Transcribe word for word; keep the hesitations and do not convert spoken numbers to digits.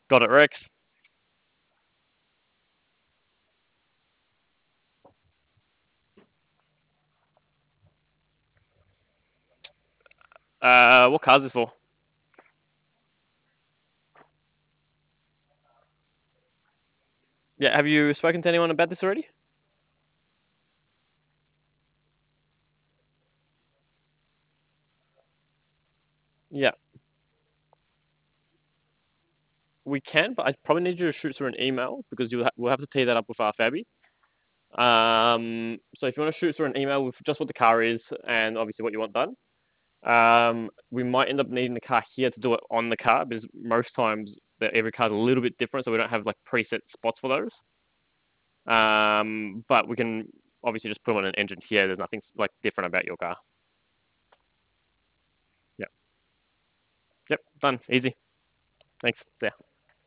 Got it, Rex. Uh, what car is this for? Yeah, have you spoken to anyone about this already? Yeah, we can, but I probably need you to shoot through an email because you ha- we'll have to tee that up with our Fabi. Um, so if you want to shoot through an email with just what the car is and obviously what you want done, um, we might end up needing the car here to do it on the car because most times the, every car's a little bit different, so we don't have like preset spots for those. Um, but we can obviously just put on an engine here. There's nothing like different about your car. Yep. Yep. Done. Easy. Thanks. See ya.